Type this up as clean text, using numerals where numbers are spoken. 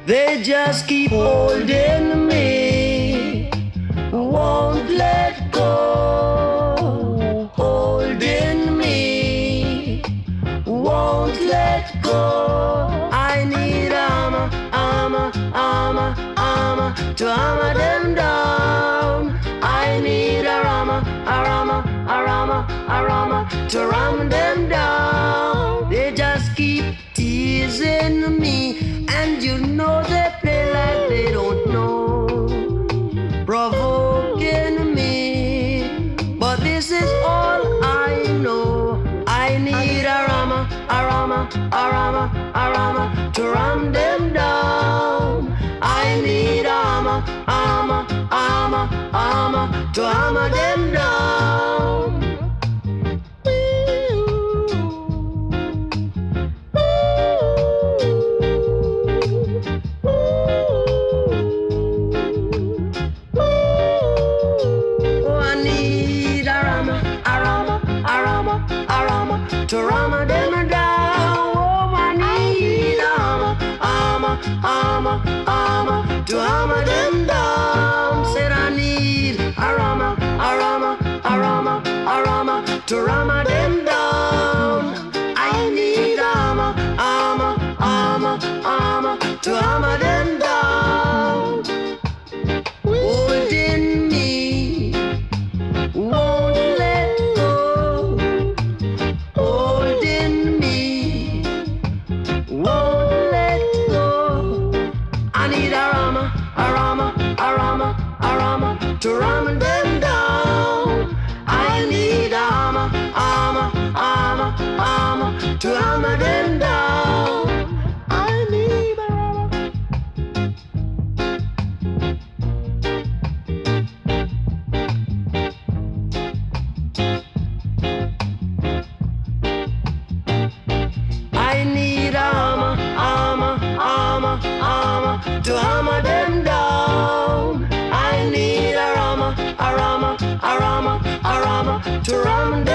They just keep holding me, won't let go. Holding me, won't let go. I need armor, armor, armor, armor to armor them down. I need a armor, a armor, a armor, a armor to ram them down. They just keep teasing me, and you know they play like they don't know, provoking me. But this is all I know. I need a armor, a armor, a armor, a armor to ram them down. I need armor, armor, armor, armor to armor them down. To armor them down. Oh, I need armor, armor, armor, armor to armor them down. Said I need a armor, a armor, a armor, a armor to armor them down. I need armor, armor, armor, armor to armor them down. Holding me, won't let go. Holding me, won't let go. I need a armor, a armor, a armor, a armor to ram them down. I need armor, armor, armor, armor to armor them down. I need armor. I need armor, armor, armor, armor to armor them down. I need a armor, a armor, a armor, a armor to ram them down.